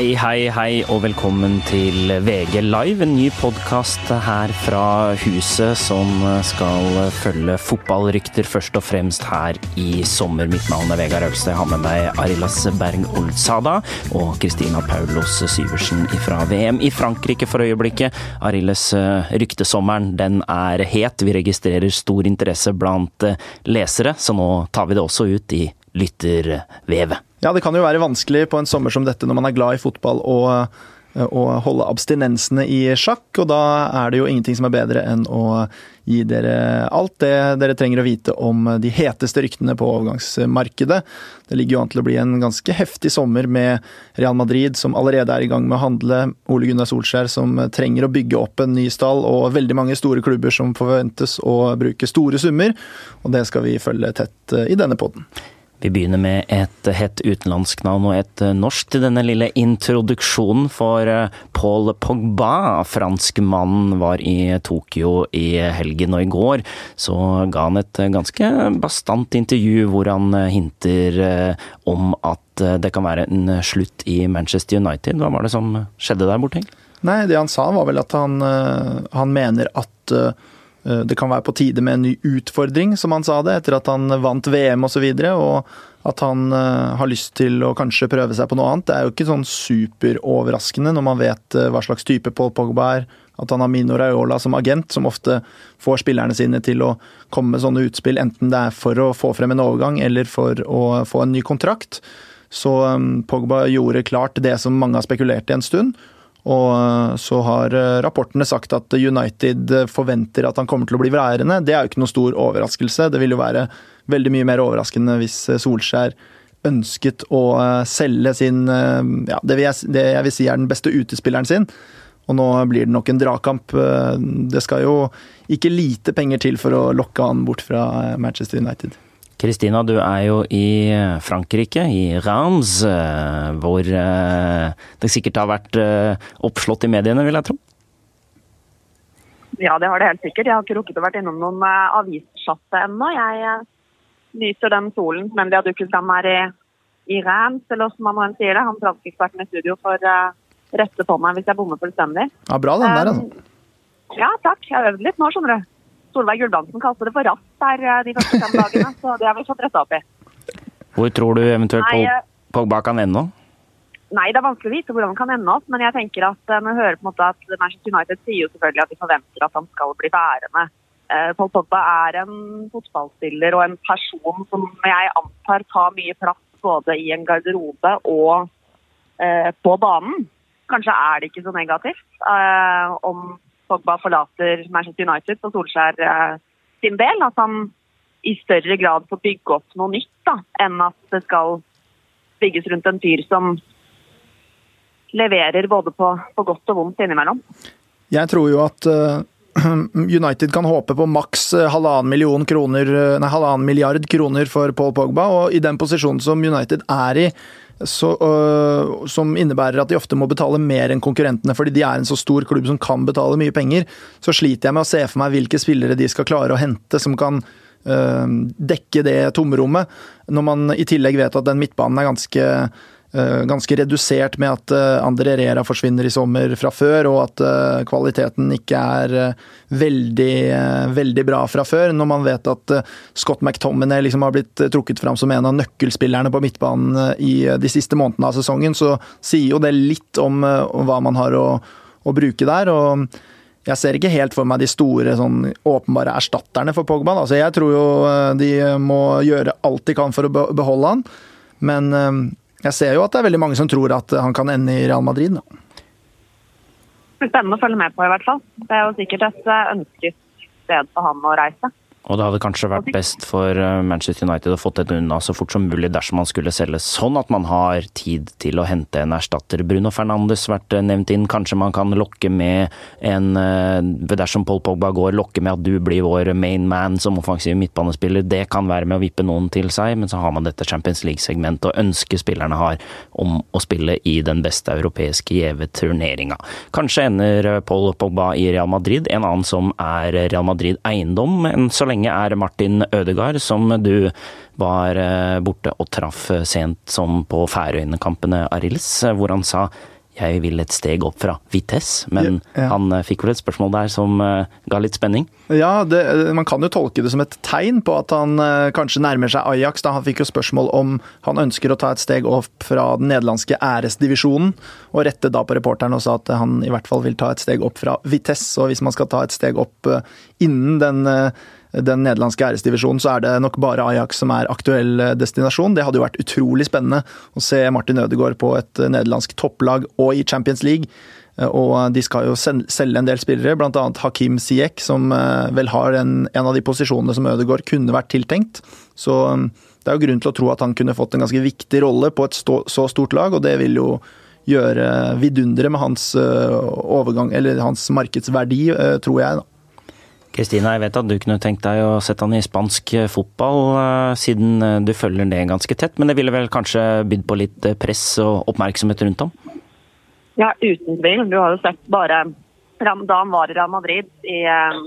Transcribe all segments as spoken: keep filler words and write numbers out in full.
Hei, hei, hei, og velkommen til V G Live, en ny podcast her fra huset som skal følge fotballrykter først og fremst her i sommer. Mitt navn er Vegard Augstad, jeg har med meg Arillas Berg Oldsada og Kristina Paulos Syversen fra V M i Frankrike for øyeblikket. Arilles ryktesommeren, den er het. Vi registrerer stor interesse blant lesere, så nå tar vi det også ut i lyttervevet. Ja, det kan jo være vanskelig på en sommer som dette når man er glad i fotball og, og holde abstinensene i sjakk, og da er det jo ingenting som er bedre enn å gi dere alt det dere trenger å vite om de heteste ryktene på overgangsmarkedet. Det ligger jo an til å bli en ganske heftig sommer med Real Madrid som allerede er i gang med å handle, Ole Gunnar Solskjær som trenger å bygge opp en ny stall, og veldig mange store klubber som forventes å bruke store summer, og det skal vi følge tett i denne podden. Vi begynner med et hett utenlandsk navn og et norsk til denne lille introduksjonen for Paul Pogba. Franskmannen var i Tokyo i helgen, og i går så ga han et ganske bastant intervju hvor han hinter om at det kan være en slutt i Manchester United. Hva var det som skjedde der borte? Nei, det han sa var vel at han, han mener at det kan være på tide med en ny utfordring, som han sa det, etter at han vant V M og så videre, og at han uh, har lyst til å kanskje prøve seg på noe annet. Det er jo ikke sånn superoverraskende når man vet uh, hva slags type Paul Pogba er, at han har Mino Raiola som agent, som ofte får spillerne sine til å komme med sånne utspill, enten det er for å få frem en overgang, eller for å få en ny kontrakt. Så um, Pogba gjorde klart det som mange har spekulert i en stund, og så har rapportene sagt at United forventer at han kommer til å bli værende. Det er jo ikke noe stor overraskelse. Det vil jo være veldig mye mer overraskende hvis Solskjær ønsket å selge sin, ja, det, vil jeg, det jeg vil si er den beste utespilleren sin. Og nå blir det nok en dragkamp. Det skal jo ikke lite penger til for å lokke han bort fra Manchester United. Kristina, du er jo i Frankrike, i Reims, hvor det sikkert har vært oppslått i mediene, vil jeg tro. Ja, det har det helt sikkert. Jeg har ikke rukket å vært innom noen avischatte ennå. Jeg nyter den solen som endelig har dukket frem her i, i Reims, eller som man nå sier det. Han franske eksperten i studio for uh, rette på meg hvis jeg bommer fullstendig. Ja, bra den der, altså. Um, ja, takk. Jeg har øvd litt nå, skjønner du. Solveig Gulbrandsen kalte det for ratt der de første fem dagene, så det har vi fått rett opp i. Hvor tror du eventuelt Nei, Pogba kan ende? Nei, det er vanskelig å vite hvordan han kan ende opp, men jeg tenker at når jeg hører på en måte at Manchester United sier jo selvfølgelig at de forventer at han skal bli værende. Paul Pogba er en fotballspiller og en person som jeg antar tar mye plass både i en garderobe og eh, på banen. Kanskje er det ikke så negativt eh, om Pogba forlater Manchester United på Solskjær eh, sin del, at han i større grad får bygge opp noe nytt da, enn at det skal bygges rundt en fyr som leverer både på, på godt og vondt innimellom. Jeg tror jo at uh, United kan håpe på maks halvannen million kroner, nei, halvannen milliard kroner for Paul Pogba, og i den posisjonen som United er i, Så, uh, som innebærer at de ofte må betale mer enn konkurrentene, fordi de er en så stor klubb som kan betale mye penger, så sliter jeg med å se for meg hvilke spillere de skal klare å hente som kan uh, dekke det tomrommet, når man i tillegg vet at den midtbanen er ganske Uh, ganske redusert med at uh, Ander Herrera forsvinner i sommer fra før, og at uh, kvaliteten ikke er uh, veldig, uh, veldig bra fra før, når man vet at uh, Scott McTominay liksom har blitt uh, trukket fram som en av nøkkelspillerne på midtbanen uh, i uh, de siste månedene av sesongen, så sier jo det litt om, uh, om hva man har å, å bruke der, og jeg ser ikke helt for meg de store, sånn, åpenbare erstatterne for Pogba. Altså, jeg tror jo uh, de må gjøre alt de kan for å beholde han, men uh, jeg ser jo at det er veldig mange som tror at han kan ende i Real Madrid. Da. Det er spennende å følge med på i hvert fall. Det er jo sikkert et ønsket sted for han å reise. Og det hadde kanskje vært best for Manchester United å fått det unna så fort som mulig dersom man skulle selge, sånn at man har tid til å hente en erstatter. Bruno Fernandes vært nevnt inn. Kanskje man kan lokke med en, dersom Paul Pogba går, lokke med at du blir vår main man som offensiv midtbanespiller. Det kan være med å vippe noen til seg, men så har man dette Champions League-segmentet og ønsket spillerne har om å spille i den beste europeiske gjeve turneringa. Kanskje ender Paul Pogba i Real Madrid, en annen som er Real Madrid eiendom, men så lenge lenge er Martin Ødegaard, som du var borte og traff sent som på Færøyene-kampene, Arilles, hvor han sa jeg vil et steg opp fra Vitesse, men ja, ja. han fikk vel et spørsmål der som uh, ga litt spenning. Ja, det, man kan jo tolke det som et tegn på at han uh, kanskje nærmer seg Ajax. Da han fikk jo spørsmål om han ønsker å ta et steg opp fra den nederlandske æresdivisjonen, og rette da på reporteren og sa at han i hvert fall vil ta et steg opp fra Vitesse, og hvis man skal ta et steg opp uh, innen den uh, den nederlandske æresdivisjonen, så er det nok bare Ajax som er aktuell destinasjon. Det hadde jo vært utrolig spennende å se Martin Ødegaard på et nederlandsk topplag og i Champions League. Og de skal jo selge en del spillere, blant annet Hakim Ziyech, som vel har en, en av de posisjonene som Ødegaard kunne vært tiltenkt. Så det er jo grunn til å tro at han kunne fått en ganske viktig rolle på et stå, så stort lag, og det vil jo gjøre vidundere med hans overgang, eller hans markedsverdi, tror jeg da. Kristina, jeg vet at du kunne tenkt deg å sette han i spansk fotball, siden du følger det ganske tett, men det ville vel kanskje bydd på litt press og oppmerksomhet rundt ham? Ja, uten tvil. Du har jo sett bare da han var i Real Madrid, i,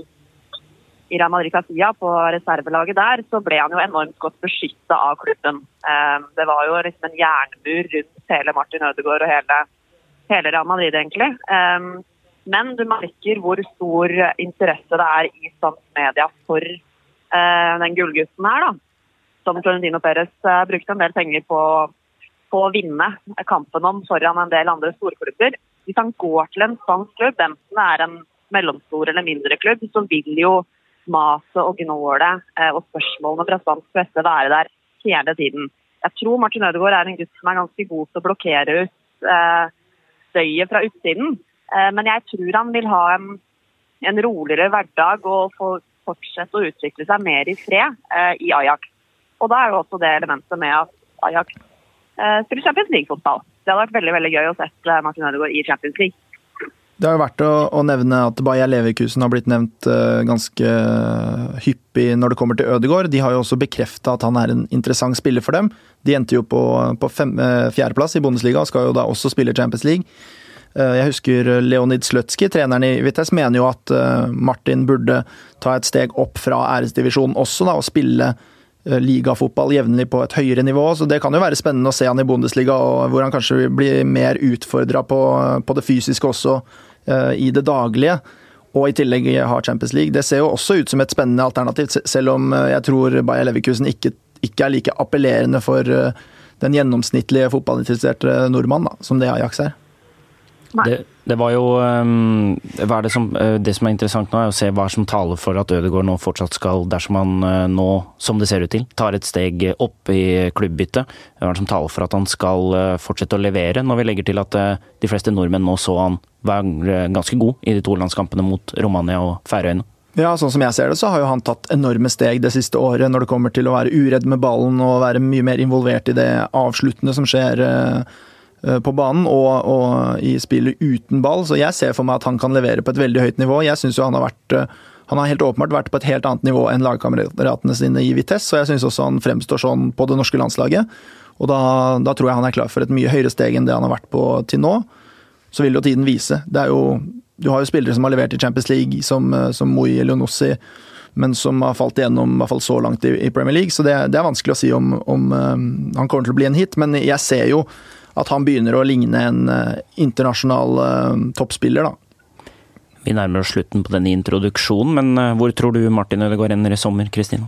i Real Madrid Castilla på reservelaget der, så ble han jo enormt godt beskyttet av klubben. Det var jo liksom en jernmur rundt hele Martin Ødegaard og hele, hele Real Madrid, egentlig. Men du merker hvor stor interesse det er i spansk media for uh, den gullgutten her, da. Som Florentino Perez uh, brukte en del penger på, på å vinne kampen om foran en del andre storklubber. Hvis han går til en spansk klubb, enten det er en mellomstor eller mindre klubb, så vil jo maset og gnålet uh, og spørsmålene fra spansk presse være der hele tiden. Jeg tror Martin Ødegaard er en gutt som er ganske god til å blokkere ut uh, støyet fra utsiden. Men jeg tror han vil ha en, en roligere hverdag og få fortsette å utvikle seg mer i fred eh, i Ajax. Og da er jo også det elementet med at Ajax eh, spiller Champions League-fotball. Det hadde vært veldig, veldig gøy å sette Martin Ødegaard i Champions League. Det har jo vært å, å nevne at Bayer Leverkusen har blitt nevnt uh, ganske hyppig når det kommer til Ødegaard. De har jo også bekreftet at han er en interessant spiller for dem. De endte jo på, på fem, uh, fjerdeplass i Bundesliga og skal jo da også spille Champions League. Jeg husker Leonid Slutsky, treneren i Vitesse, mener jo at Martin burde ta et steg opp fra æresdivisjonen også, da, og spille ligafotball jevnlig på et høyere nivå. Så det kan jo være spennende å se han i Bundesliga, og hvor han kanskje blir mer utfordret på, på det fysiske også i det daglige. Og i tillegg har Champions League. Det ser jo også ut som et spennende alternativ, selv om jeg tror Bayer Leverkusen ikke, ikke er like appellerende for den gjennomsnittlige fotballinteresserte nordmann da, som det Ajax er. Det, det var jo um, hva er det, som, uh, det som er interessant nå er å se hva som taler for at Ødegaard nå fortsatt skal, dersom han uh, nå, som det ser ut til, tar et steg opp i klubbbytte. Hva er det som taler for at han skal uh, fortsette å levere, når vi legger til at uh, de fleste nordmenn nå så han være uh, ganske god i de to landskampene mot Romania og Færøyene. Ja, sånn som jeg ser det, så har jo han tatt enorme steg det siste året når det kommer til å være uredd med ballen og være mye mer involvert i det avsluttende som skjer uh, på banen og, og i spillet uten ball, så jeg ser for meg at han kan levere på et veldig høyt nivå. Jeg synes jo han har vært, han har helt åpenbart vært på et helt annet nivå enn lagkameratene sine i Vitesse, så jeg synes også han fremstår sånn på det norske landslaget, og da, da tror jeg han er klar for et mye høyere steg enn det han har vært på til nå. Så vil jo tiden vise. Det er jo, du har jo spillere som har levert i Champions League, som, som Moi Elionossi, men som har falt igjennom i hvert fall så langt i, i Premier League, så det, det er vanskelig å si om, om um, han kommer til å bli en hit, men jeg ser jo at han begynner å ligne en uh, internasjonal uh, toppspiller da. Vi nærmer oss slutten på denne introduksjonen, men uh, hvor tror du Martin Ødegaard ender i sommer, Kristina?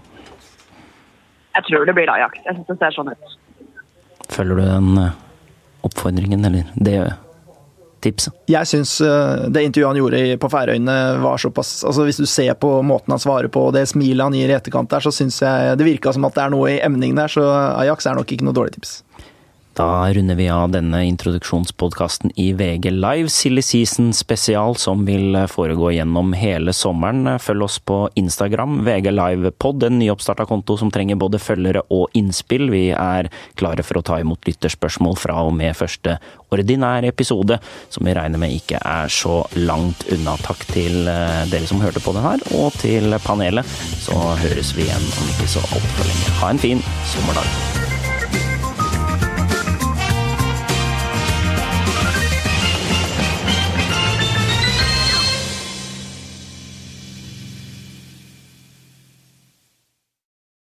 Jeg tror det blir Ajax. Jeg synes det ser sånn ut. Følger du den uh, oppfordringen, eller det tipset? Jeg synes uh, det intervjuet han gjorde på Færøyene var såpass, altså hvis du ser på måten han svarer på, og det smilet han gir i etterkant der, så synes jeg det virket som at det er noe i emningen der, så Ajax er nok ikke noe dårlig tips. Da runder vi av denne introduksjonspodcasten i V G Live Silly Season spesial, som vil foregå gjennom hele sommeren. Følg oss på Instagram, V G Live Pod, en nyoppstartet konto som trenger både følgere og innspill. Vi er klare for å ta imot lytterspørsmål fra og med første ordinære episode, som vi regner med ikke er så langt unna. Takk til dere som hørte på den her, og til panelet. Så høres vi igjen om ikke så altfor lenge. Ha en fin sommerdag.